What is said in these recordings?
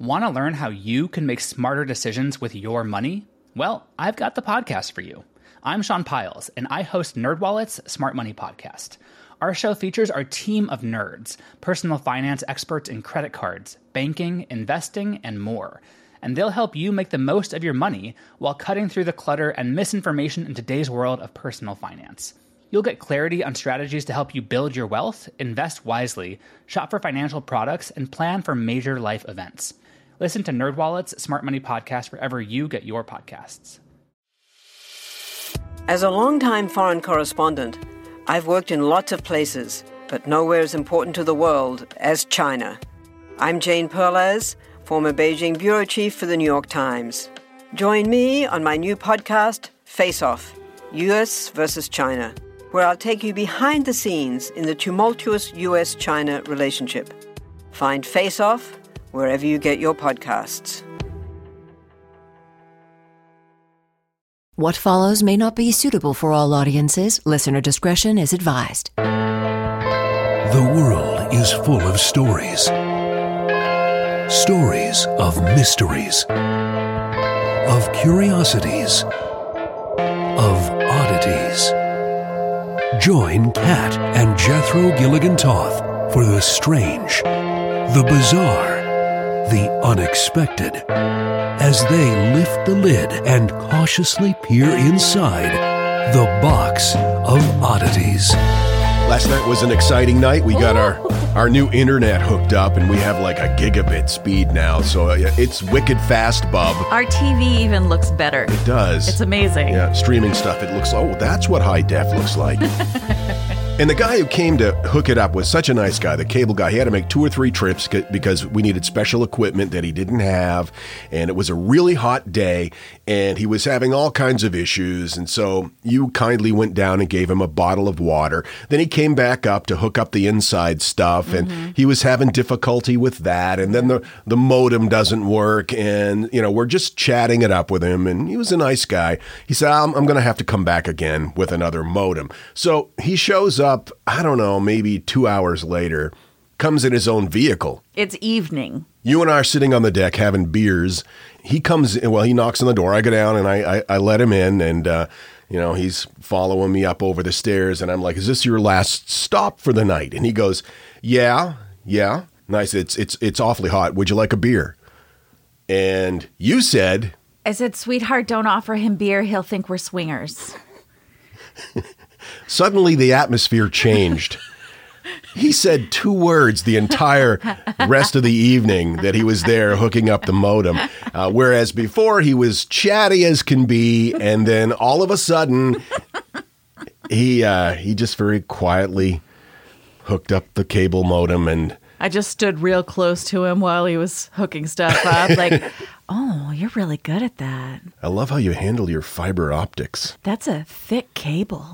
Want to learn how you can make smarter decisions with your money? Well, I've got the podcast for you. I'm Sean Piles, and I host NerdWallet's Smart Money Podcast. Our show features our team of nerds, personal finance experts in credit cards, banking, investing, and more. And they'll help you make the most of your money while cutting through the clutter and misinformation in today's world of personal finance. You'll get clarity on strategies to help you build your wealth, invest wisely, shop for financial products, and plan for major life events. Listen to NerdWallet's Smart Money Podcast wherever you get your podcasts. As a longtime foreign correspondent, I've worked in lots of places, but nowhere as important to the world as China. I'm Jane Perlez, former Beijing bureau chief for the New York Times. Join me on my new podcast, Face Off, U.S. versus China, where I'll take you behind the scenes in the tumultuous U.S.-China relationship. Find Face Off wherever you get your podcasts. What follows may not be suitable for all audiences. Listener discretion is advised. The world is full of stories. Stories of mysteries, of curiosities, of oddities. Join Kat and Jethro Gilligan Toth for the strange, the bizarre, the unexpected, as they lift the lid and cautiously peer inside the box of oddities. Last night was an exciting night. We got our new internet hooked up, and we have like a gigabit speed now, so it's wicked fast, bub. Our TV even looks better. It does. It's amazing. Yeah, streaming stuff, it looks, that's what high def looks like. And the guy who came to hook it up was such a nice guy, the cable guy. He had to make 2 or 3 trips because we needed special equipment that he didn't have, and it was a really hot day, and he was having all kinds of issues, and so you kindly went down and gave him a bottle of water. Then he came back up to hook up the inside stuff, and he was having difficulty with that, and then the modem doesn't work, and we're just chatting it up with him, and he was a nice guy. He said, I'm going to have to come back again with another modem. So he shows up, I don't know, maybe 2 hours later, comes in his own vehicle. It's evening. You and I are sitting on the deck having beers. He comes in, he knocks on the door. I go down and I let him in, and he's following me up over the stairs, and I'm like, "Is this your last stop for the night?" And he goes, Yeah. And I said, it's awfully hot. Would you like a beer? And you said, I said, "Sweetheart, don't offer him beer. He'll think we're swingers." Suddenly the atmosphere changed. He said 2 words the entire rest of the evening that he was there hooking up the modem, whereas before he was chatty as can be, and then all of a sudden he just very quietly hooked up the cable modem, and I just stood real close to him while he was hooking stuff up, like, "Oh, you're really good at that. I love how you handle your fiber optics. That's a thick cable."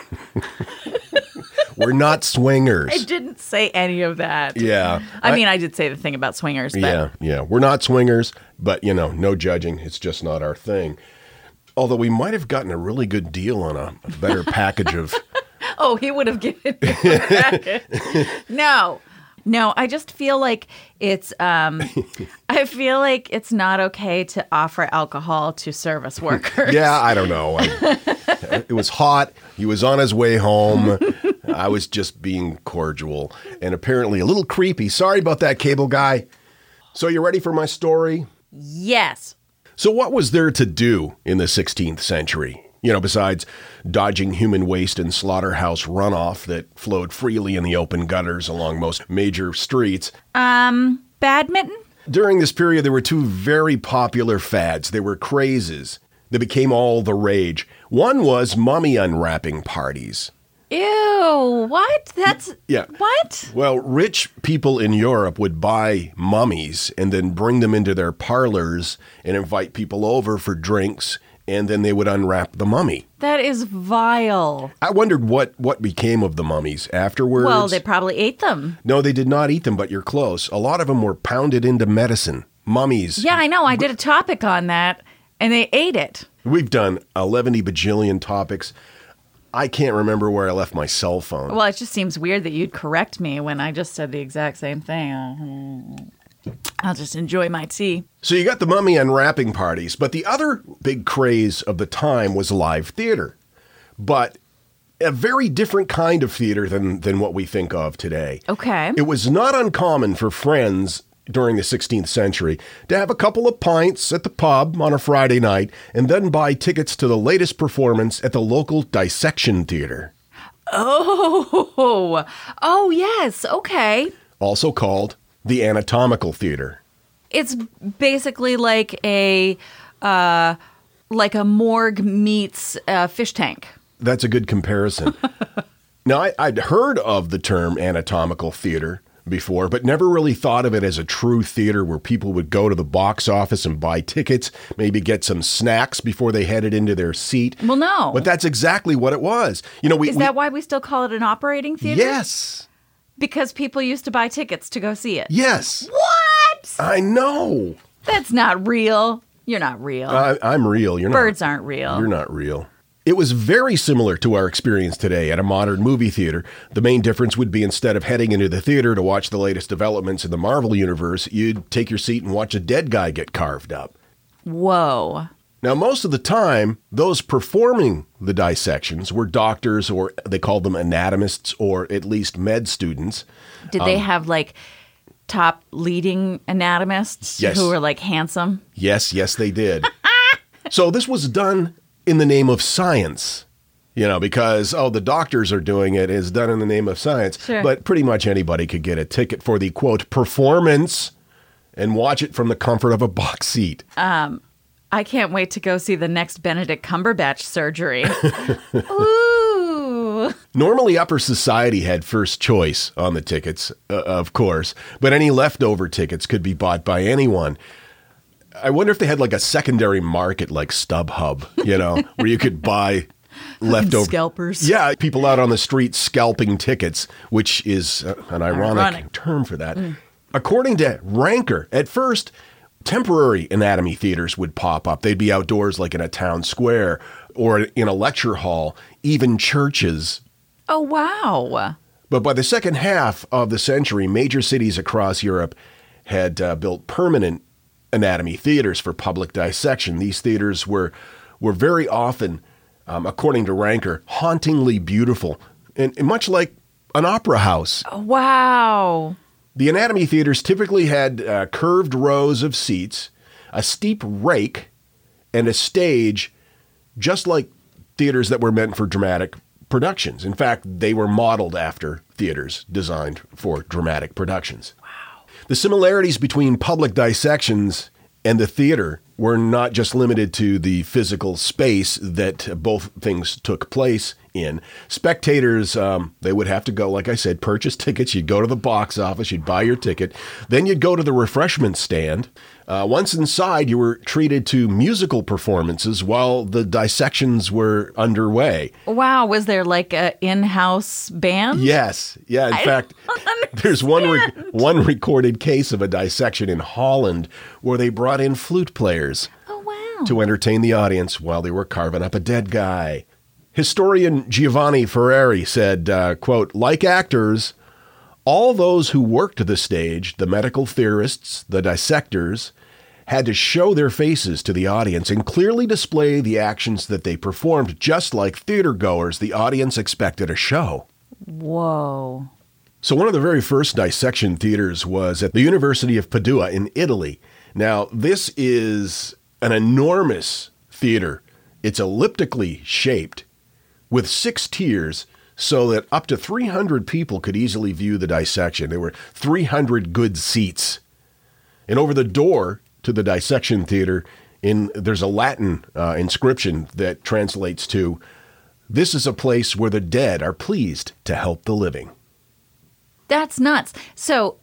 We're not swingers. I didn't say any of that. Yeah. I mean, I did say the thing about swingers. But Yeah. We're not swingers, but, no judging. It's just not our thing. Although we might have gotten a really good deal on a better package of... Oh, he would have given me a package. No, I just feel like it's I feel like it's not okay to offer alcohol to service workers. Yeah, I don't know. It was hot. He was on his way home. I was just being cordial and apparently a little creepy. Sorry about that, cable guy. So you ready for my story? Yes. So what was there to do in the 16th century? Besides dodging human waste and slaughterhouse runoff that flowed freely in the open gutters along most major streets. Badminton? During this period, there were 2 very popular fads. They were crazes that became all the rage. One was mummy unwrapping parties. Ew, what? What? Well, rich people in Europe would buy mummies and then bring them into their parlors and invite people over for drinks, and then they would unwrap the mummy. That is vile. I wondered what became of the mummies afterwards. Well, they probably ate them. No, they did not eat them, but you're close. A lot of them were pounded into medicine. Mummies. Yeah, I know. I did a topic on that, and they ate it. We've done 11 bajillion topics. I can't remember where I left my cell phone. Well, it just seems weird that you'd correct me when I just said the exact same thing. I'll just enjoy my tea. So you got the mummy unwrapping parties, but the other big craze of the time was live theater. But a very different kind of theater than what we think of today. Okay. It was not uncommon for friends during the 16th century to have a couple of pints at the pub on a Friday night and then buy tickets to the latest performance at the local dissection theater. Oh, yes. Okay. Also called the anatomical theater. It's basically like a morgue meets a fish tank. That's a good comparison. Now, I'd heard of the term anatomical theater before, but never really thought of it as a true theater where people would go to the box office and buy tickets, maybe get some snacks before they headed into their seat. Well, no. But that's exactly what it was. Is that why we still call it an operating theater? Yes. Because people used to buy tickets to go see it. Yes. What? I know. That's not real. You're not real. I'm real. You're not. Birds aren't real. You're not real. It was very similar to our experience today at a modern movie theater. The main difference would be instead of heading into the theater to watch the latest developments in the Marvel Universe, you'd take your seat and watch a dead guy get carved up. Whoa. Now, most of the time, those performing the dissections were doctors, or they called them anatomists, or at least med students. Did they have top leading anatomists who were handsome? Yes, they did. So this was done in the name of science, because, the doctors are doing it, is done in the name of science. Sure. But pretty much anybody could get a ticket for the, quote, performance and watch it from the comfort of a box seat. I can't wait to go see the next Benedict Cumberbatch surgery. Ooh. Normally, upper society had first choice on the tickets, of course, but any leftover tickets could be bought by anyone. I wonder if they had a secondary market like StubHub, where you could buy leftover scalpers. Yeah, people out on the street scalping tickets, which is an ironic term for that. According to Ranker, at first, temporary anatomy theaters would pop up. They'd be outdoors like in a town square or in a lecture hall, even churches. Oh, wow. But by the second half of the century, major cities across Europe had built permanent anatomy theaters for public dissection. These theaters were very often, according to Ranker, hauntingly beautiful and much like an opera house. Wow. The anatomy theaters typically had curved rows of seats, a steep rake, and a stage, just like theaters that were meant for dramatic productions. In fact, they were modeled after theaters designed for dramatic productions. Wow. The similarities between public dissections and the theater were not just limited to the physical space that both things took place in. Spectators, they would have to go, like I said, purchase tickets. You'd go to the box office, you'd buy your ticket. Then you'd go to the refreshment stand. Once inside, you were treated to musical performances while the dissections were underway. Wow. Was there an in-house band? Yes. Yeah. In fact, there's one recorded case of a dissection in Holland where they brought in flute players to entertain the audience while they were carving up a dead guy. Historian Giovanni Ferrari said, quote, like actors, all those who worked the stage, the medical theorists, the dissectors, had to show their faces to the audience and clearly display the actions that they performed. Just like theater goers, the audience expected a show. Whoa. So one of the very first dissection theaters was at the University of Padua in Italy. Now, this is an enormous theater. It's elliptically shaped with 6 tiers so that up to 300 people could easily view the dissection. There were 300 good seats. And over the door to the dissection theater, there's a Latin inscription that translates to, "This is a place where the dead are pleased to help the living." That's nuts. So,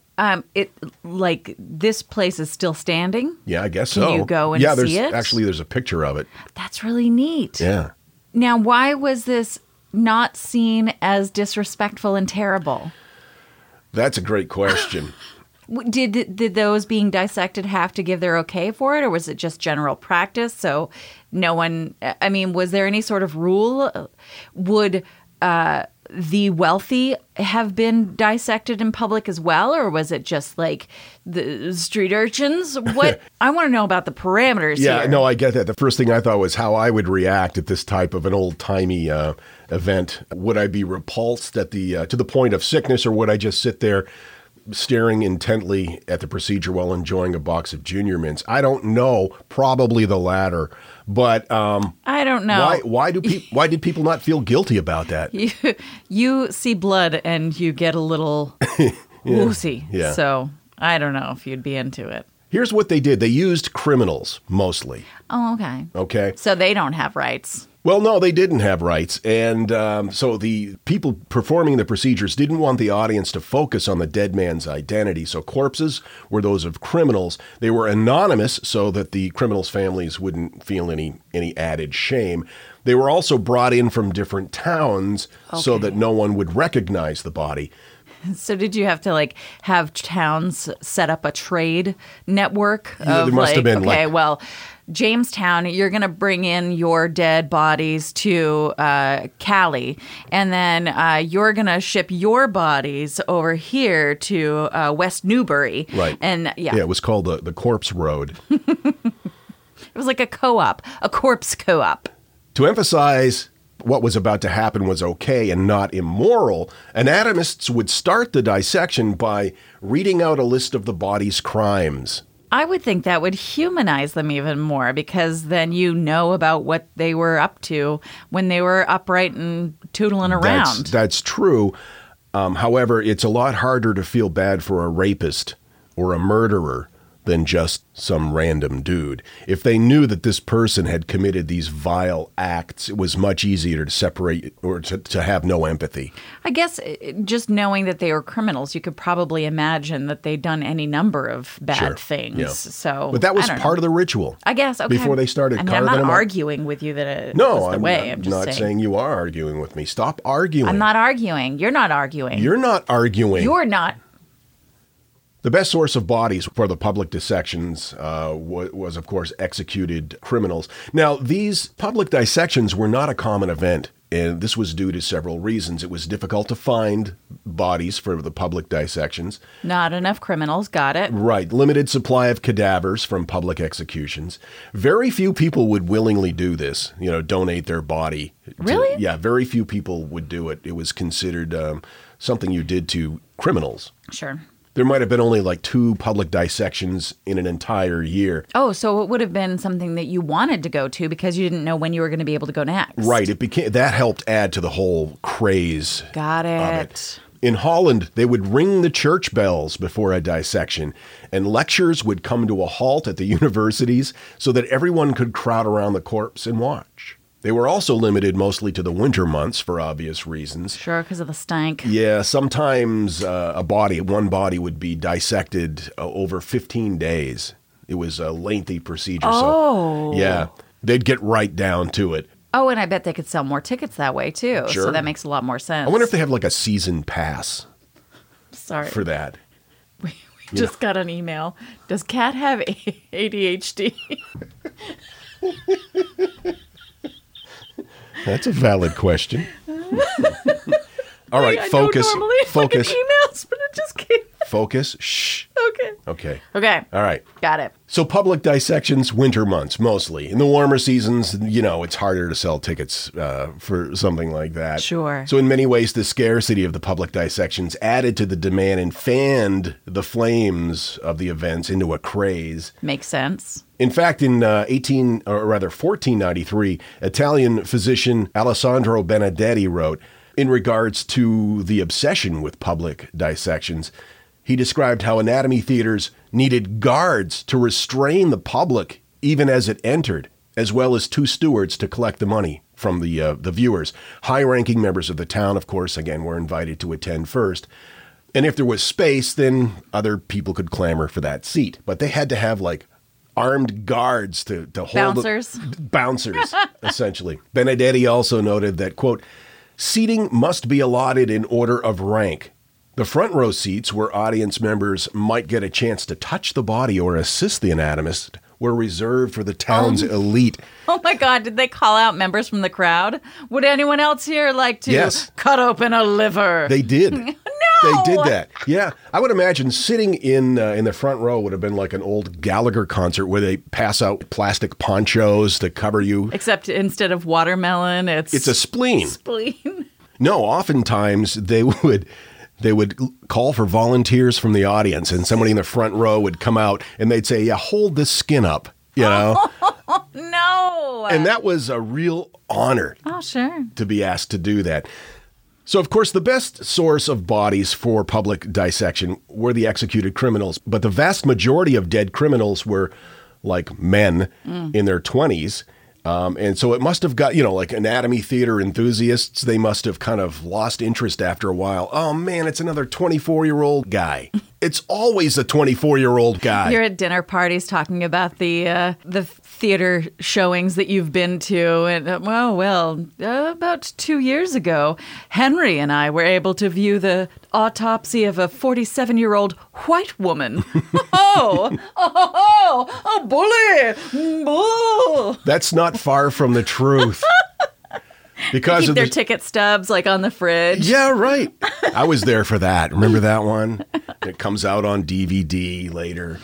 this place is still standing? Yeah, I guess so. Can you go and see it? Actually, there's a picture of it. That's really neat. Yeah. Now, why was this not seen as disrespectful and terrible? That's a great question. Did those being dissected have to give their okay for it, or was it just general practice? So no one, was there any sort of rule? Would the wealthy have been dissected in public as well, or was it just like the street urchins? What I want to know about the parameters here. Yeah, no, I get that. The first thing I thought was how I would react at this type of an old-timey event. Would I be repulsed at the to the point of sickness, or would I just sit there staring intently at the procedure while enjoying a box of Junior Mints? I don't know. Probably the latter. But I don't know. Why did people not feel guilty about that? You see blood and you get a little woozy. Yeah. So I don't know if you'd be into it. Here's what they did. They used criminals mostly. Oh, okay. Okay. So they don't have rights. Well, no, they didn't have rights. And so the people performing the procedures didn't want the audience to focus on the dead man's identity. So corpses were those of criminals. They were anonymous so that the criminals' families wouldn't feel any added shame. They were also brought in from different towns so that no one would recognize the body. So did you have to have towns set up a trade network? Yeah, there must have been well, Jamestown, you're going to bring in your dead bodies to Cali, and then you're going to ship your bodies over here to West Newbury. Right. And Yeah, it was called the Corpse Road. It was like a co-op, a corpse co-op. To emphasize what was about to happen was okay and not immoral, anatomists would start the dissection by reading out a list of the body's crimes. I would think that would humanize them even more, because then you know about what they were up to when they were upright and tootling around. That's true. However, it's a lot harder to feel bad for a rapist or a murderer than just some random dude. If they knew that this person had committed these vile acts, it was much easier to separate or to have no empathy. I guess just knowing that they were criminals, you could probably imagine that they'd done any number of bad things. Yeah. So, but that was part of the ritual. I guess. Okay. Before they started carving them up. I'm not arguing with you that it no, was the way. I'm just not saying you are arguing with me. Stop arguing. I'm not arguing. You're not arguing. You're not arguing. You're not. The best source of bodies for the public dissections was, of course, executed criminals. Now, these public dissections were not a common event, and this was due to several reasons. It was difficult to find bodies for the public dissections. Not enough criminals, got it. Right. Limited supply of cadavers from public executions. Very few people would willingly do this, donate their body. Really? Yeah, very few people would do it. It was considered something you did to criminals. Sure. There might have been only 2 public dissections in an entire year. Oh, so it would have been something that you wanted to go to because you didn't know when you were going to be able to go next. Right. That helped add to the whole craze. Got it. Of it. In Holland, they would ring the church bells before a dissection, and lectures would come to a halt at the universities so that everyone could crowd around the corpse and watch. They were also limited mostly to the winter months for obvious reasons. Sure, because of the stank. Yeah, sometimes one body would be dissected over 15 days. It was a lengthy procedure. Oh. So, yeah, they'd get right down to it. Oh, and I bet they could sell more tickets that way, too. Sure. So that makes a lot more sense. I wonder if they have a season pass for that. We just got an email. Does Kat have ADHD? That's a valid question. All right, I focus. don't normally Focus. look at emails, but it just came. Focus. Shh. Okay. Okay. All right. Got it. So public dissections, winter months mostly. In the warmer seasons, it's harder to sell tickets for something like that. Sure. So in many ways, the scarcity of the public dissections added to the demand and fanned the flames of the events into a craze. Makes sense. In fact, in 1493, Italian physician Alessandro Benedetti wrote, in regards to the obsession with public dissections, he described how anatomy theaters needed guards to restrain the public even as it entered, as well as 2 stewards to collect the money from the viewers. High-ranking members of the town, of course, again, were invited to attend first. And if there was space, then other people could clamor for that seat. But they had to have, armed guards to hold... Bouncers? Bouncers, essentially. Benedetti also noted that, quote, seating must be allotted in order of rank. The front row seats where audience members might get a chance to touch the body or assist the anatomist were reserved for the town's elite. Oh my God, did they call out members from the crowd? Would anyone else here like to Yes. cut open a liver? They did. No! They did that. Yeah. I would imagine sitting in the front row would have been like an old Gallagher concert where they pass out plastic ponchos to cover you. Except instead of watermelon, It's a spleen. spleen. No, oftentimes they would call for volunteers from the audience, and somebody in the front row would come out and they'd say, "Yeah, hold this skin up," you know. No. And that was a real honor Oh, sure. to be asked to do that. So, of course, the best source of bodies for public dissection were the executed criminals, but the vast majority of dead criminals were like men in their 20s. And so it must have got, like anatomy theater enthusiasts, they must have kind of lost interest after a while. Oh, man, it's another 24-year-old guy. It's always a 24-year-old guy. You're at dinner parties talking about the theater showings that you've been to. And, about 2 years ago, Henry and I were able to view the autopsy of a 47-year-old white woman. Bully! Bull! That's not far from the truth. Because Keep of their ticket stubs like on the fridge. Yeah, right. I was there for that. Remember that one? It comes out on DVD later.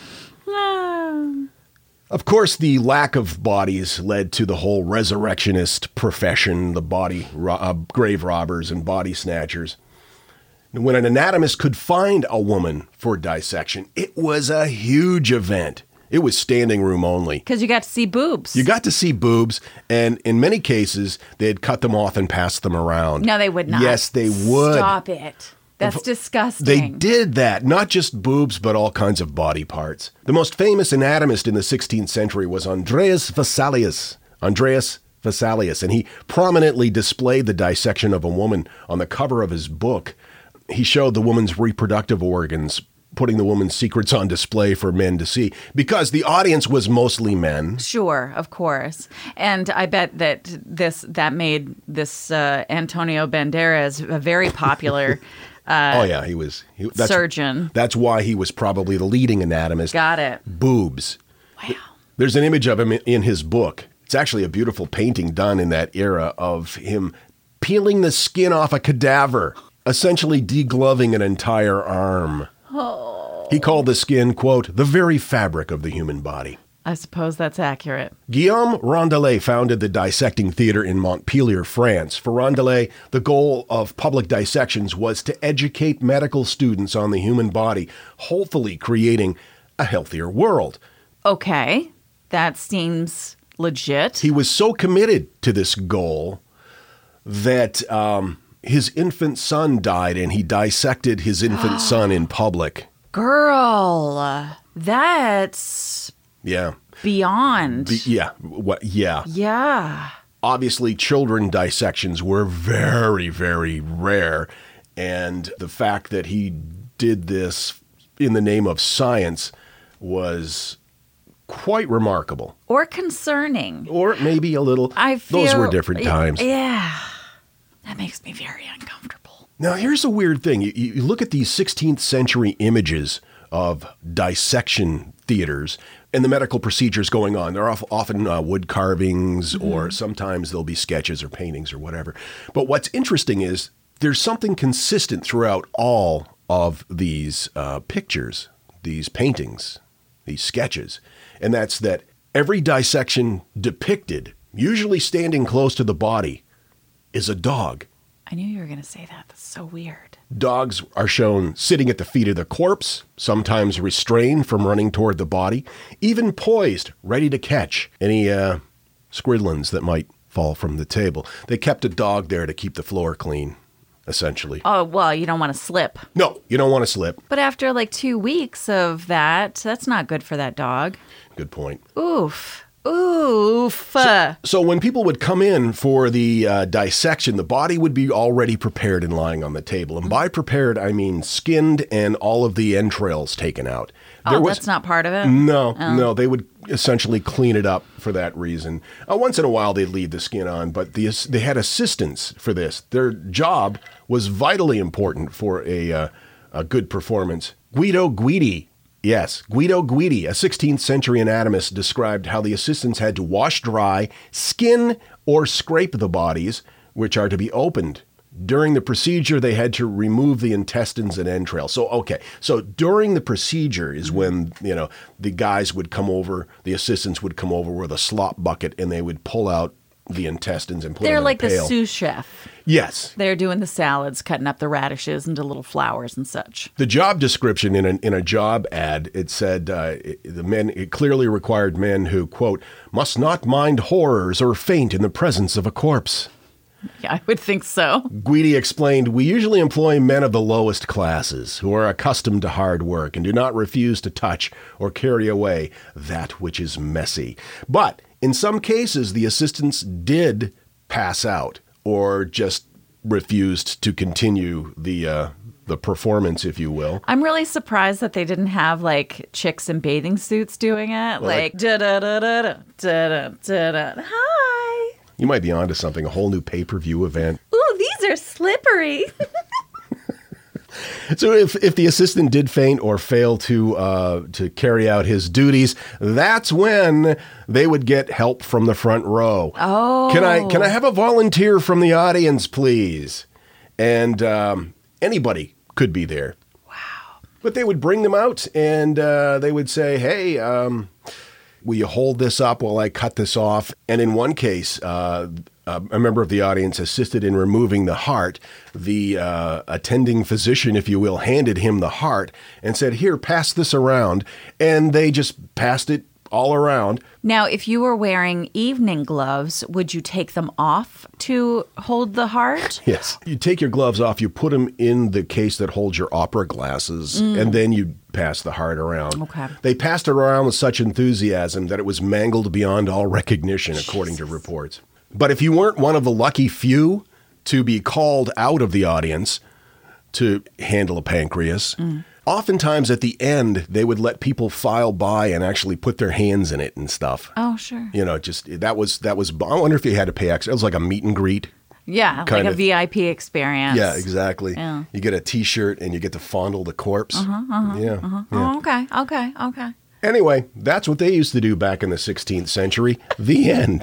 Of course, the lack of bodies led to the whole resurrectionist profession, the grave robbers and body snatchers. When an anatomist could find a woman for dissection, it was a huge event. It was standing room only. Because you got to see boobs. You got to see boobs, and in many cases, they'd cut them off and pass them around. No, they would not. Yes, they would. Stop it. That's disgusting. They did that. Not just boobs, but all kinds of body parts. The most famous anatomist in the 16th century was Andreas Vesalius. And he prominently displayed the dissection of a woman on the cover of his book. He showed the woman's reproductive organs, putting the woman's secrets on display for men to see, because the audience was mostly men. Sure, of course. And I bet that made this Antonio Banderas a very popular surgeon. That's why he was probably the leading anatomist. Got it. Boobs. Wow. There's an image of him in his book. It's actually a beautiful painting done in that era of him peeling the skin off a cadaver, essentially degloving an entire arm. Oh. He called the skin, quote, the very fabric of the human body. I suppose that's accurate. Guillaume Rondelet founded the dissecting theater in Montpellier, France. For Rondelet, the goal of public dissections was to educate medical students on the human body, hopefully creating a healthier world. Okay, that seems legit. He was so committed to this goal that his infant son died, and he dissected his infant son in public. Girl, that's beyond. Yeah. Obviously, children dissections were very, very rare. And the fact that he did this in the name of science was quite remarkable. Or concerning. Or maybe a little. Those were different times. Yeah. That makes me very uncomfortable. Now, here's a weird thing. You look at these 16th century images of dissection theaters and the medical procedures going on. They're often wood carvings, or sometimes there'll be sketches or paintings or whatever. But what's interesting is there's something consistent throughout all of these pictures, these paintings, these sketches. And that's that every dissection depicted, usually standing close to the body, is a dog. I knew you were going to say that. That's so weird. Dogs are shown sitting at the feet of the corpse, sometimes restrained from running toward the body, even poised, ready to catch any squidlings that might fall from the table. They kept a dog there to keep the floor clean, essentially. Oh, well, you don't want to slip. No, you don't want to slip. But after like 2 weeks of that's not good for that dog. Good point. Oof. So when people would come in for the dissection, the body would be already prepared and lying on the table. And by prepared, I mean skinned and all of the entrails taken out. That's not part of it? No. They would essentially clean it up for that reason. Once in a while, they'd leave the skin on, but they had assistants for this. Their job was vitally important for a good performance. Guido Guidi Yes, Guido Guidi, a 16th century anatomist, described how the assistants had to wash dry, skin, or scrape the bodies, which are to be opened. During the procedure, they had to remove the intestines and entrails. So during the procedure is when, the guys would come over, the assistants would come over with a slop bucket, and they would pull out the intestines and put them in a pail. They're like the sous chef. Yes. They're doing the salads, cutting up the radishes into little flowers and such. The job description in a job ad, it said it clearly required men who, quote, must not mind horrors or faint in the presence of a corpse. Yeah, I would think so. Guidi explained, we usually employ men of the lowest classes who are accustomed to hard work and do not refuse to touch or carry away that which is messy. But in some cases, the assistants did pass out or just refused to continue the performance, if you will. I'm really surprised that they didn't have like chicks in bathing suits doing it. Like da da da da da da da da. Hi. You might be onto something, a whole new pay-per-view event. Ooh, these are slippery. So if the assistant did faint or fail to carry out his duties, that's when they would get help from the front row. Oh. Can I have a volunteer from the audience, please? And anybody could be there. Wow. But they would bring them out and they would say, hey, will you hold this up while I cut this off? And in one case, a member of the audience assisted in removing the heart. The attending physician, if you will, handed him the heart and said, here, pass this around. And they just passed it all around. Now, if you were wearing evening gloves, would you take them off to hold the heart? Yes. You take your gloves off, you put them in the case that holds your opera glasses, and then you pass the heart around. Okay. They passed it around with such enthusiasm that it was mangled beyond all recognition, according to reports. But if you weren't one of the lucky few to be called out of the audience to handle a pancreas, oftentimes at the end, they would let people file by and actually put their hands in it and stuff. Oh, sure. That was. I wonder if you had to pay extra. It was like a meet and greet. Yeah, like a VIP experience. Yeah, exactly. Yeah. You get a T-shirt and you get to fondle the corpse. Yeah. Oh, okay. Anyway, that's what they used to do back in the 16th century. The end.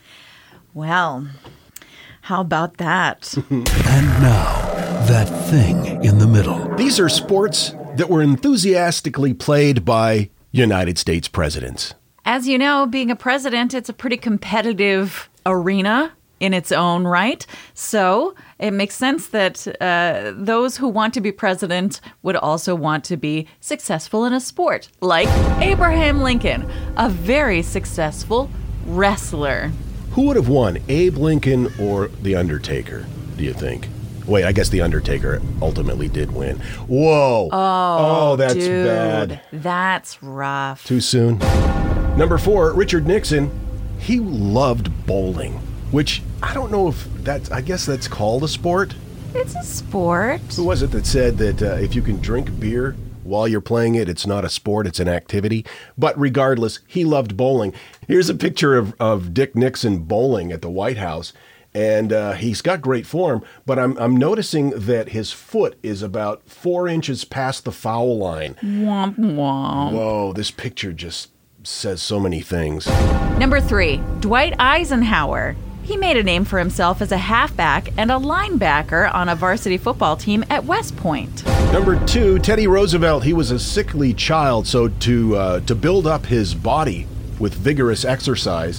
Well, how about that? And now, that thing in the middle. These are sports that were enthusiastically played by United States presidents. As you know, being a president, it's a pretty competitive arena in its own right. So it makes sense that those who want to be president would also want to be successful in a sport, like Abraham Lincoln, a very successful wrestler. Who would have won, Abe Lincoln or The Undertaker, do you think? Wait, I guess The Undertaker ultimately did win. Whoa. Oh, that's dude, bad. That's rough. Too soon. Number 4, Richard Nixon. He loved bowling, which I don't know if I guess that's called a sport. It's a sport. Who was it that said that if you can drink beer while you're playing it, it's not a sport, it's an activity? But regardless, he loved bowling. Here's a picture of Dick Nixon bowling at the White House. And he's got great form, but I'm noticing that his foot is about 4 inches past the foul line. Womp womp. Whoa, this picture just says so many things. Number 3, Dwight Eisenhower. He made a name for himself as a halfback and a linebacker on a varsity football team at West Point. Number 2, Teddy Roosevelt. He was a sickly child, so to build up his body with vigorous exercise,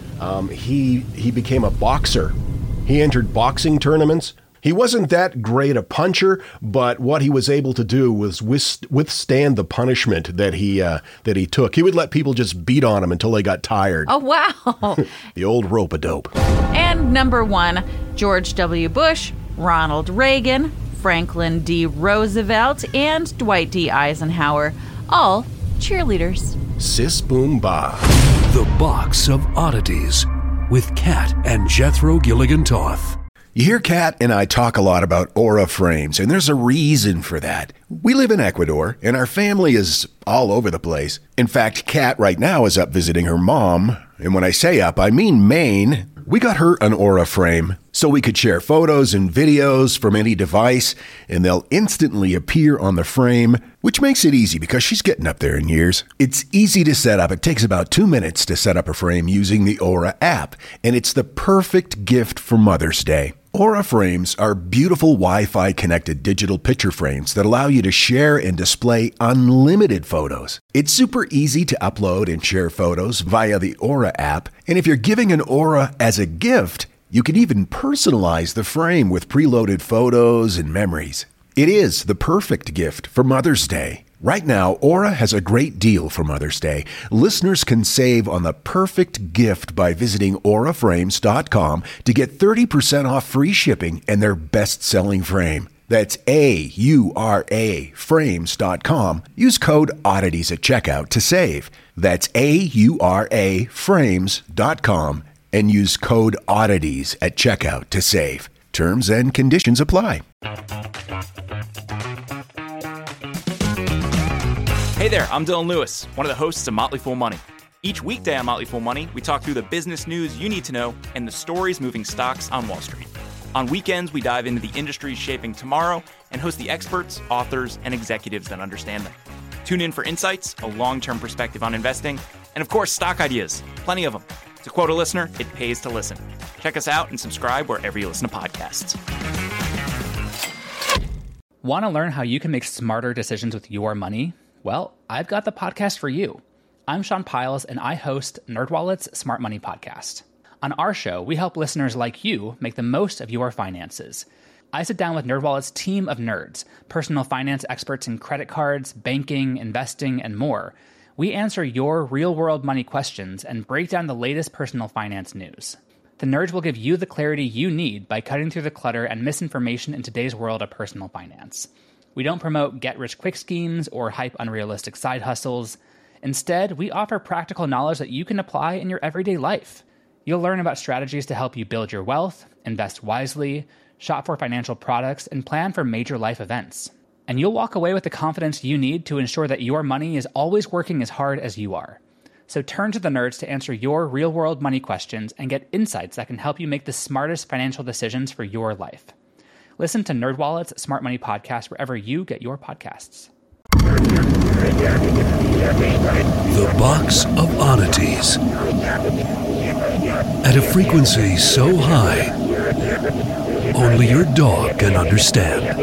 he became a boxer. He entered boxing tournaments. He wasn't that great a puncher, but what he was able to do was withstand the punishment that he took. He would let people just beat on him until they got tired. Oh, wow. The old rope-a-dope. And number 1, George W. Bush, Ronald Reagan, Franklin D. Roosevelt, and Dwight D. Eisenhower, all cheerleaders. Sis boom ba. The Box of Oddities with Kat and Jethro Gilligan Toth. You hear Kat and I talk a lot about aura frames, and there's a reason for that. We live in Ecuador, and our family is all over the place. In fact, Kat right now is up visiting her mom, and when I say up, I mean Maine. We got her an aura frame so we could share photos and videos from any device, and they'll instantly appear on the frame which makes it easy because she's getting up there in years. It's easy to set up. It takes about 2 minutes to set up a frame using the Aura app, and it's the perfect gift for Mother's Day. Aura frames are beautiful Wi-Fi connected digital picture frames that allow you to share and display unlimited photos. It's super easy to upload and share photos via the Aura app, and if you're giving an Aura as a gift, you can even personalize the frame with preloaded photos and memories. It is the perfect gift for Mother's Day. Right now, Aura has a great deal for Mother's Day. Listeners can save on the perfect gift by visiting auraframes.com to get 30% off free shipping and their best-selling frame. That's AURA frames.com. Use code oddities at checkout to save. That's AURA frames.com and use code oddities at checkout to save. Terms and conditions apply. Hey there, I'm Dylan Lewis, one of the hosts of Motley Fool Money. Each weekday on Motley Fool Money, we talk through the business news you need to know and the stories moving stocks on Wall Street. On weekends, we dive into the industries shaping tomorrow and host the experts, authors, and executives that understand them. Tune in for insights, a long-term perspective on investing, and of course, stock ideas. Plenty of them. To quote a listener, it pays to listen. Check us out and subscribe wherever you listen to podcasts. Want to learn how you can make smarter decisions with your money? Well, I've got the podcast for you. I'm Sean Piles, and I host NerdWallet's Smart Money Podcast. On our show, we help listeners like you make the most of your finances. I sit down with NerdWallet's team of nerds, personal finance experts in credit cards, banking, investing, and more. We answer your real-world money questions and break down the latest personal finance news. The nerds will give you the clarity you need by cutting through the clutter and misinformation in today's world of personal finance. We don't promote get-rich-quick schemes or hype unrealistic side hustles. Instead, we offer practical knowledge that you can apply in your everyday life. You'll learn about strategies to help you build your wealth, invest wisely, shop for financial products, and plan for major life events. And you'll walk away with the confidence you need to ensure that your money is always working as hard as you are. So turn to the nerds to answer your real-world money questions and get insights that can help you make the smartest financial decisions for your life. Listen to NerdWallet's Smart Money Podcast wherever you get your podcasts. The Box of Oddities. At a frequency so high, only your dog can understand.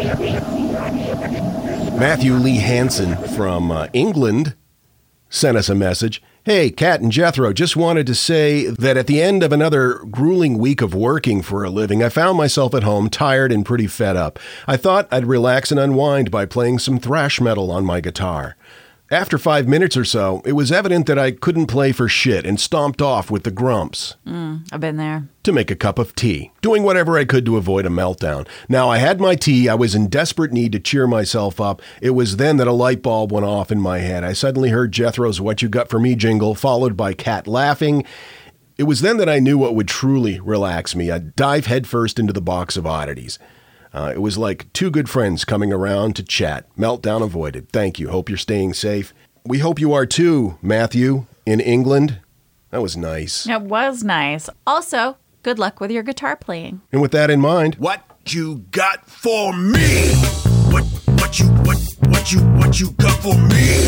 Matthew Lee Hansen from England sent us a message. Hey, Kat and Jethro, just wanted to say that at the end of another grueling week of working for a living, I found myself at home tired and pretty fed up. I thought I'd relax and unwind by playing some thrash metal on my guitar. After 5 minutes or so, it was evident that I couldn't play for shit and stomped off with the grumps. I've been there. To make a cup of tea, doing whatever I could to avoid a meltdown. Now, I had my tea. I was in desperate need to cheer myself up. It was then that a light bulb went off in my head. I suddenly heard Jethro's What You Got For Me jingle, followed by Kat laughing. It was then that I knew what would truly relax me. I'd dive headfirst into the box of oddities. It was like two good friends coming around to chat. Meltdown avoided. Thank you. Hope you're staying safe. We hope you are too, Matthew, in England. That was nice. It was nice. Also, good luck with your guitar playing. And with that in mind, what you got for me? What you got for me?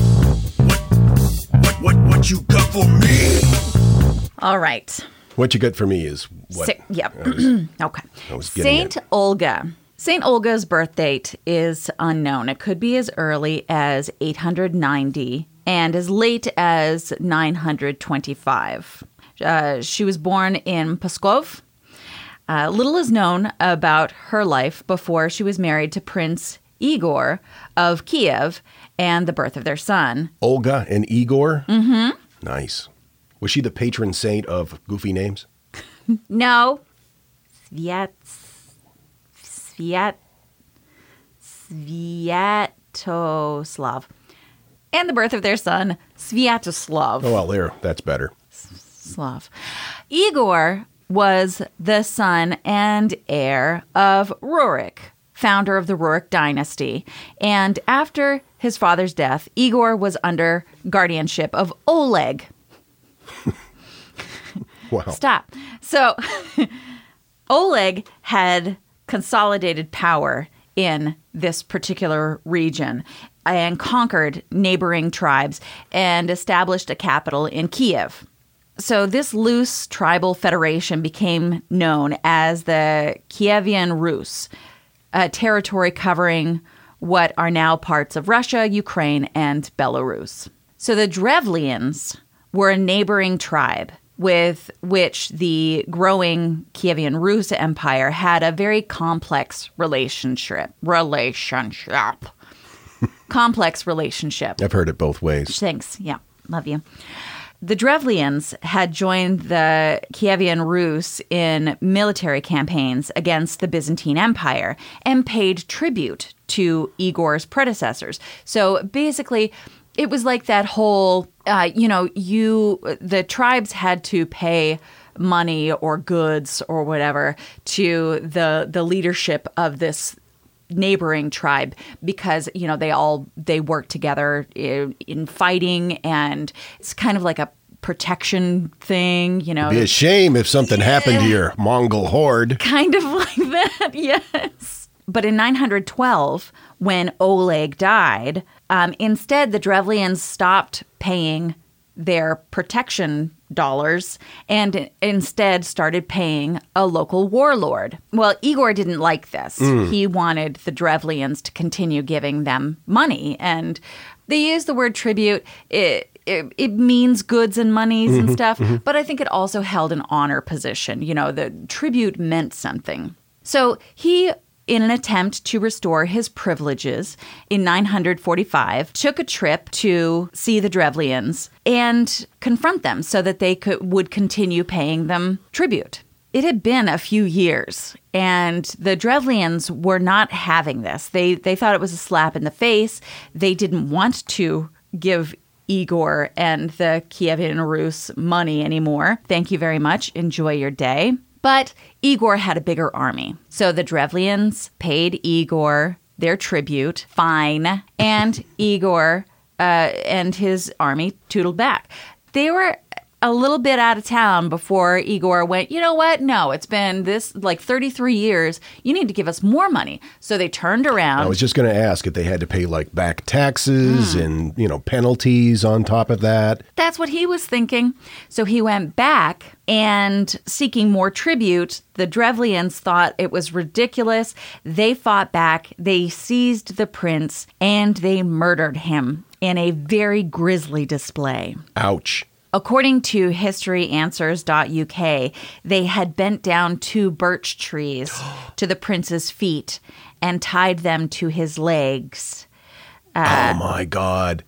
What you got for me? All right. What you got for me is what? Okay. Saint Olga. Saint Olga's birth date is unknown. It could be as early as 890 and as late as 925. She was born in Pskov. Little is known about her life before she was married to Prince Igor of Kiev and the birth of their son. Olga and Igor? Mm-hmm. Nice. Was she the patron saint of goofy names? No. Sviatoslav. And the birth of their son, Sviatoslav. Oh, well, that's better. Slav. Igor was the son and heir of Rurik, founder of the Rurik dynasty. And after his father's death, Igor was under guardianship of Oleg. Wow. Stop. So Oleg had consolidated power in this particular region. and conquered neighboring tribes and established a capital in Kiev. So this loose tribal federation became known as the Kievan Rus, a territory covering what are now parts of Russia, Ukraine, and Belarus. So the Drevlians were a neighboring tribe with which the growing Kievan Rus Empire had a very complex relationship. Complex relationship. I've heard it both ways. Thanks. Yeah. Love you. The Drevlians had joined the Kievan Rus in military campaigns against the Byzantine Empire and paid tribute to Igor's predecessors. So basically, it was like that whole, the tribes had to pay money or goods or whatever to the leadership of this neighboring tribe because, they work together in fighting, and it's kind of like a protection thing, It'd be a shame if something happened to your Mongol horde. Kind of like that, yes. But in 912, when Oleg died, instead the Drevlians stopped paying their protection dollars and instead started paying a local warlord. Well, Igor didn't like this. He wanted the Drevlians to continue giving them money. And they used the word tribute. It means goods and monies and stuff, but I think it also held an honor position. The tribute meant something. So he, in an attempt to restore his privileges in 945, took a trip to see the Drevlians and confront them so that they would continue paying them tribute. It had been a few years, and the Drevlians were not having this. They thought it was a slap in the face. They didn't want to give Igor and the Kievan Rus money anymore. Thank you very much. Enjoy your day. But Igor had a bigger army. So the Drevlians paid Igor their tribute, fine, and Igor and his army tootled back. They were a little bit out of town before Igor went, you know what? No, it's been 33 years. You need to give us more money. So they turned around. I was just going to ask if they had to pay back taxes and, penalties on top of that. That's what he was thinking. So he went back and seeking more tribute. The Drevlians thought it was ridiculous. They fought back. They seized the prince and they murdered him in a very grisly display. Ouch. According to historyanswers.uk, they had bent down 2 birch trees to the prince's feet and tied them to his legs. Oh, my God.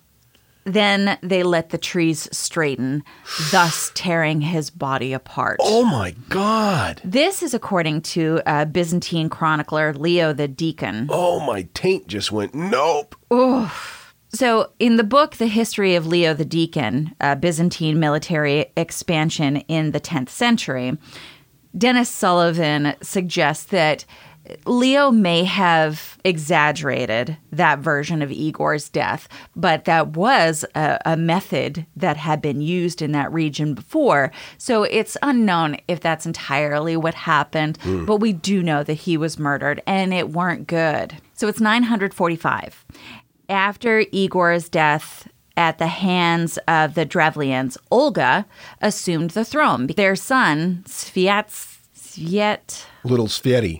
Then they let the trees straighten, thus tearing his body apart. Oh, my God. This is according to Byzantine chronicler Leo the Deacon. Oh, my taint just went, nope. Oof. So in the book, The History of Leo the Deacon, Byzantine military expansion in the 10th century, Dennis Sullivan suggests that Leo may have exaggerated that version of Igor's death, but that was a method that had been used in that region before. So it's unknown if that's entirely what happened, but we do know that he was murdered, and it weren't good. So it's 945. After Igor's death at the hands of the Drevlians, Olga assumed the throne. Their son, Little Svieti,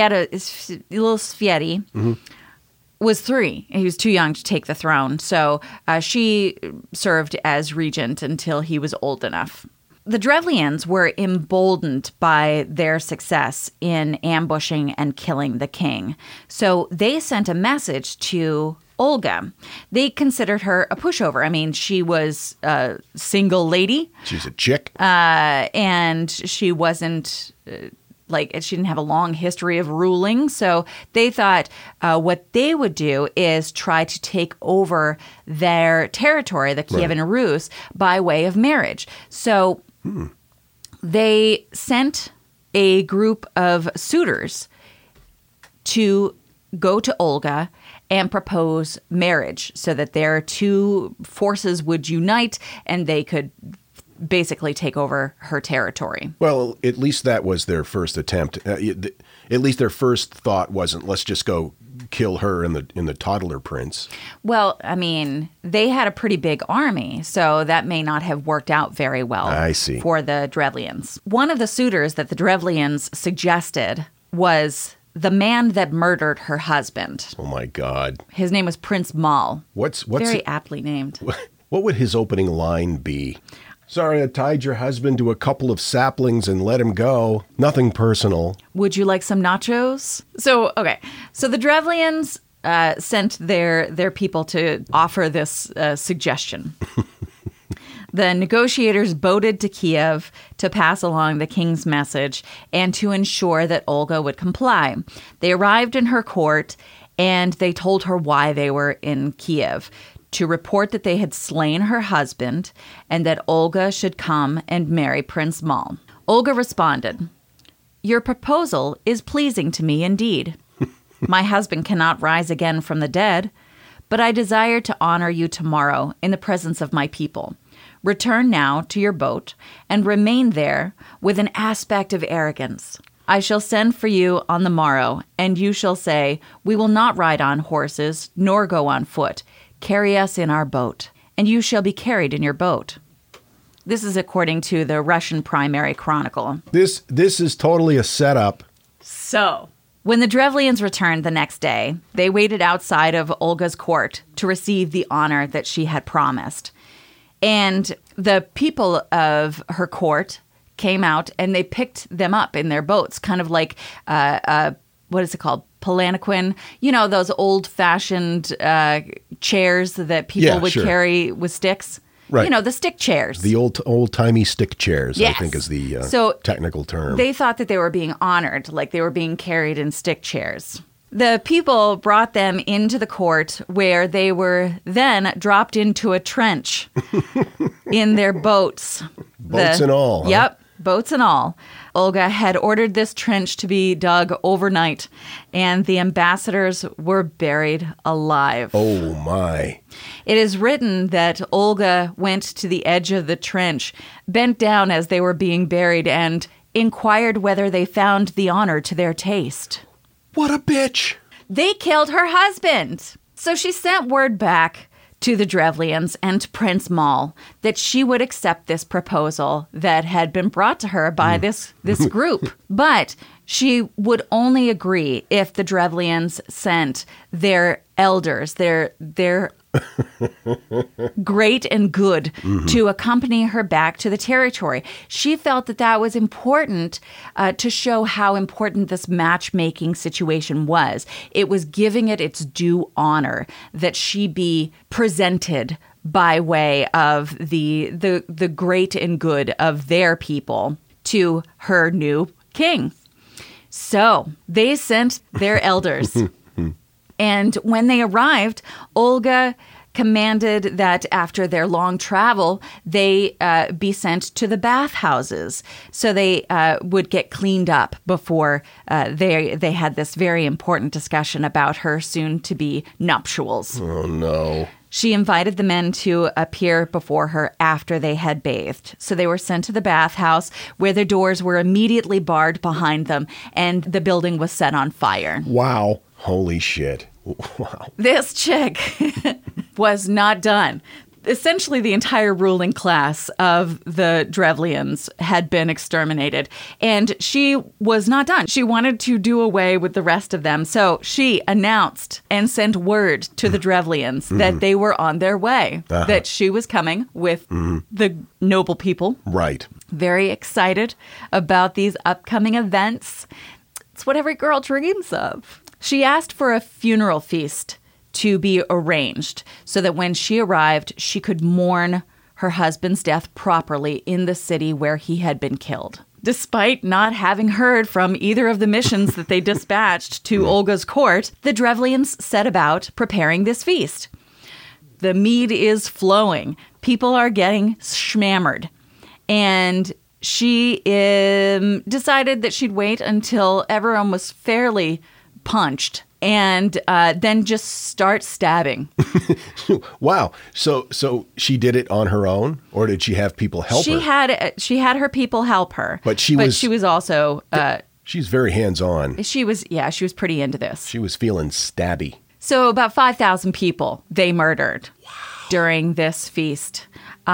was 3. He was too young to take the throne, so she served as regent until he was old enough. The Drevlians were emboldened by their success in ambushing and killing the king, so they sent a message to Olga. They considered her a pushover. I mean, she was a single lady. She's a chick. And she wasn't, she didn't have a long history of ruling. So they thought what they would do is try to take over their territory, the Kievan Rus, by way of marriage. So they sent a group of suitors to go to Olga and propose marriage so that their 2 forces would unite and they could basically take over her territory. Well, at least that was their first attempt. At least their first thought wasn't, let's just go kill her and the toddler prince. Well, I mean, they had a pretty big army, so that may not have worked out very well I see. for the Drevlians. One of the suitors that the Drevlians suggested was the man that murdered her husband. Oh, my God. His name was Prince Mal. What's Very aptly named. What would his opening line be? Sorry, I tied your husband to a couple of saplings and let him go. Nothing personal. Would you like some nachos? So the Drevlians sent their people to offer this suggestion. The negotiators boated to Kiev to pass along the king's message and to ensure that Olga would comply. They arrived in her court and they told her why they were in Kiev, to report that they had slain her husband and that Olga should come and marry Prince Mal. Olga responded, "Your proposal is pleasing to me indeed. My husband cannot rise again from the dead, but I desire to honor you tomorrow in the presence of my people. Return now to your boat and remain there with an aspect of arrogance. I shall send for you on the morrow, and you shall say, 'We will not ride on horses, nor go on foot. Carry us in our boat, and you shall be carried in your boat.'" This is according to the Russian Primary Chronicle. This is totally a setup. So, when the Drevlians returned the next day, they waited outside of Olga's court to receive the honor that she had promised. And the people of her court came out and they picked them up in their boats, kind of like, what is it called? Palanquin. You know, those old-fashioned chairs that people would carry with sticks? Right. You know, the stick chairs. The old-timey stick chairs, yes. I think is the technical term. They thought that they were being honored, like they were being carried in stick chairs. The people brought them into the court where they were then dropped into a trench in their boats. Boats and all. Huh? Yep, boats and all. Olga had ordered this trench to be dug overnight, and the ambassadors were buried alive. Oh, my. It is written that Olga went to the edge of the trench, bent down as they were being buried, and inquired whether they found the honor to their taste. What a bitch. They killed her husband. So she sent word back to the Drevlians and to Prince Mal that she would accept this proposal that had been brought to her by this group. But she would only agree if the Drevlians sent their elders, their great and good, to accompany her back to the territory. She felt that that was important to show how important this matchmaking situation was. It was giving it its due honor that she be presented by way of the great and good of their people to her new king. So they sent their elders. And when they arrived, Olga commanded that after their long travel, they be sent to the bathhouses. So they would get cleaned up before they had this very important discussion about her soon-to-be nuptials. Oh, no. She invited the men to appear before her after they had bathed. So they were sent to the bathhouse, where the doors were immediately barred behind them, and the building was set on fire. Wow. Holy shit. Wow. This chick was not done. Essentially, the entire ruling class of the Drevlians had been exterminated, and she was not done. She wanted to do away with the rest of them, so she announced and sent word to the Drevlians that they were on their way, that she was coming with the noble people. Right. Very excited about these upcoming events. It's what every girl dreams of. She asked for a funeral feast to be arranged so that when she arrived, she could mourn her husband's death properly in the city where he had been killed. Despite not having heard from either of the missions that they dispatched to Olga's court, the Drevlians set about preparing this feast. The mead is flowing. People are getting schmammered. And she decided that she'd wait until everyone was fairly punched and then just start stabbing. Wow. So she did it on her own, or did she have people help her? She had her people help her. But she was also She's very hands-on. She was pretty into this. She was feeling stabby. So about 5,000 people they murdered during this feast.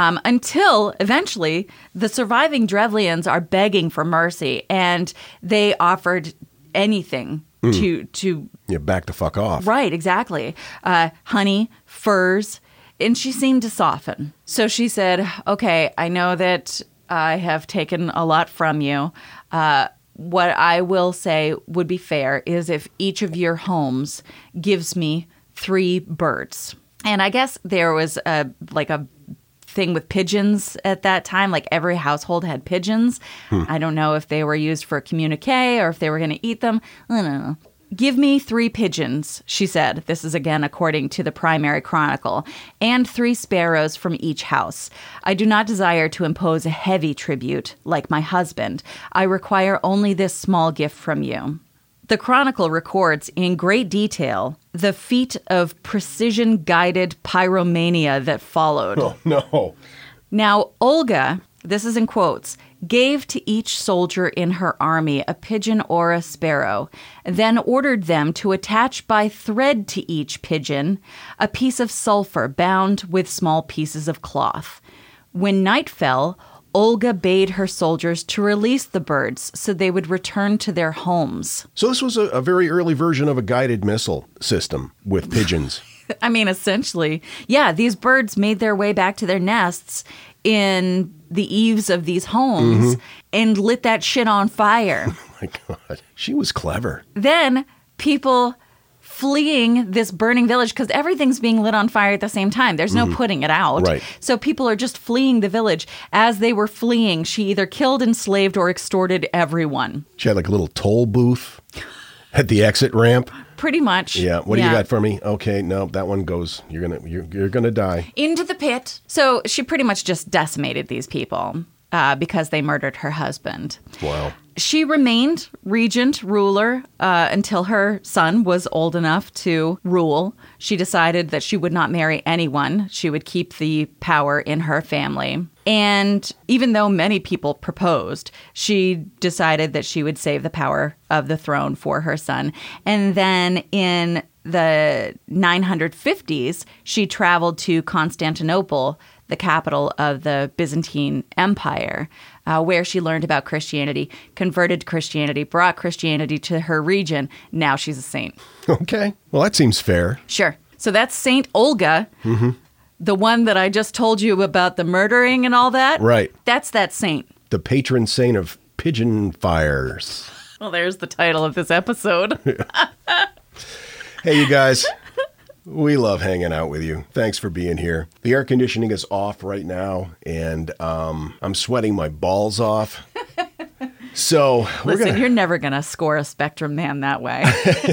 Until eventually the surviving Drevlians are begging for mercy, and they offered anything to back the fuck off. Right, exactly. Honey, furs, and she seemed to soften. So she said, okay, I know that I have taken a lot from you. What I will say would be fair is if each of your homes gives me 3 birds. And I guess there was a thing with pigeons at that time. Like every household had pigeons. I don't know if they were used for communique or if they were going to eat them. I don't know. Give me 3 pigeons, she said. This is again according to the Primary Chronicle, and 3 sparrows from each house. I do not desire to impose a heavy tribute like my husband. I require only this small gift from you. The Chronicle records in great detail the feat of precision-guided pyromania that followed. Oh, no. Now, Olga, this is in quotes, gave to each soldier in her army a pigeon or a sparrow, then ordered them to attach by thread to each pigeon a piece of sulfur bound with small pieces of cloth. When night fell, Olga bade her soldiers to release the birds so they would return to their homes. So this was a very early version of a guided missile system with pigeons. I mean, essentially, yeah, these birds made their way back to their nests in the eaves of these homes and lit that shit on fire. Oh my God. She was clever. Then people fleeing this burning village, because everything's being lit on fire at the same time. There's no putting it out. Right. So people are just fleeing the village. As they were fleeing, she either killed, enslaved, or extorted everyone. She had like a little toll booth at the exit ramp. Pretty much. Yeah. What do you got for me? Okay, no, that one goes. You're gonna die. Into the pit. So she pretty much just decimated these people because they murdered her husband. Wow. She remained regent, ruler, until her son was old enough to rule. She decided that she would not marry anyone. She would keep the power in her family. And even though many people proposed, she decided that she would save the power of the throne for her son. And then in the 950s, she traveled to Constantinople, the capital of the Byzantine Empire, where she learned about Christianity, converted to Christianity, brought Christianity to her region. Now she's a saint. Okay. Well, that seems fair. Sure. So that's Saint Olga, the one that I just told you about the murdering and all that. Right. That's that saint. The patron saint of pigeon fires. Well, there's the title of this episode. Hey, you guys. We love hanging out with you. Thanks for being here. The air conditioning is off right now, and I'm sweating my balls off. So listen, you're never going to score a Spectrum Man that way.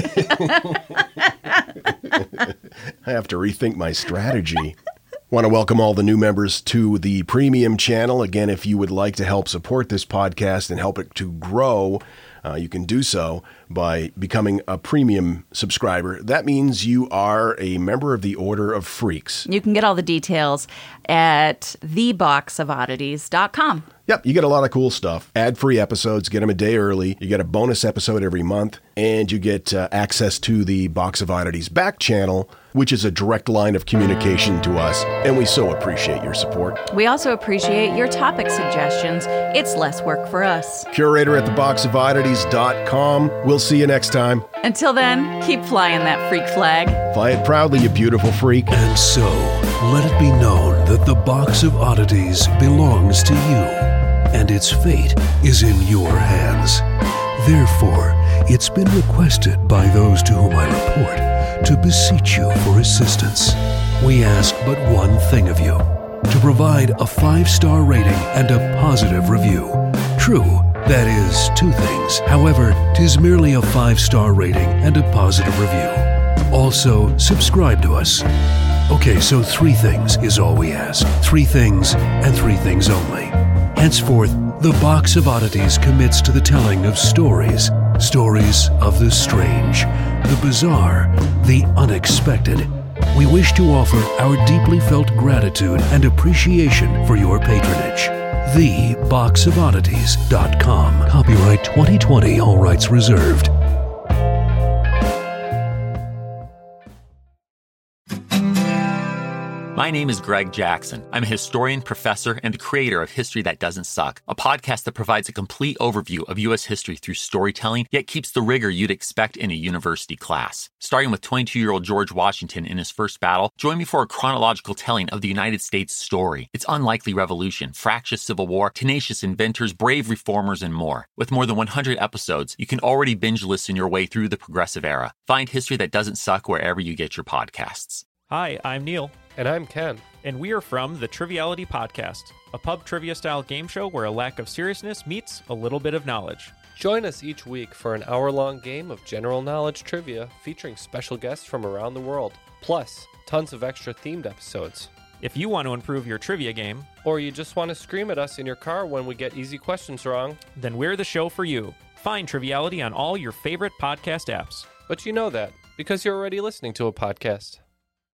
I have to rethink my strategy. Want to welcome all the new members to the premium channel. Again, if you would like to help support this podcast and help it to grow, you can do so by becoming a premium subscriber. That means you are a member of the Order of Freaks. You can get all the details at theboxofoddities.com. Yep, you get a lot of cool stuff. Ad-free episodes, get them a day early. You get a bonus episode every month, and you get access to the Box of Oddities back channel, which is a direct line of communication to us, and we so appreciate your support. We also appreciate your topic suggestions. It's less work for us. Curator at theboxofoddities.com. We'll see you next time. Until then, keep flying that freak flag. Fly it proudly, you beautiful freak. And so, let it be known that the Box of Oddities belongs to you, and its fate is in your hands. Therefore, it's been requested by those to whom I report to beseech you for assistance. We ask but one thing of you, to provide a 5-star rating and a positive review. True, that is 2 things. However, 'tis merely a 5-star rating and a positive review. Also, subscribe to us. Okay, so 3 things is all we ask. 3 things and 3 things only. Henceforth, the Box of Oddities commits to the telling of stories. Stories of the strange, the bizarre, the unexpected. We wish to offer our deeply felt gratitude and appreciation for your patronage. theboxofoddities.com. Copyright 2020, all rights reserved. My name is Greg Jackson. I'm a historian, professor, and the creator of History That Doesn't Suck, a podcast that provides a complete overview of U.S. history through storytelling, yet keeps the rigor you'd expect in a university class. Starting with 22-year-old George Washington in his first battle, join me for a chronological telling of the United States story, its unlikely revolution, fractious civil war, tenacious inventors, brave reformers, and more. With more than 100 episodes, you can already binge listen your way through the progressive era. Find History That Doesn't Suck wherever you get your podcasts. Hi, I'm Neil. And I'm Ken. And we are from the Triviality Podcast, a pub trivia-style game show where a lack of seriousness meets a little bit of knowledge. Join us each week for an hour-long game of general knowledge trivia featuring special guests from around the world, plus tons of extra themed episodes. If you want to improve your trivia game, or you just want to scream at us in your car when we get easy questions wrong, then we're the show for you. Find Triviality on all your favorite podcast apps. But you know that, because you're already listening to a podcast.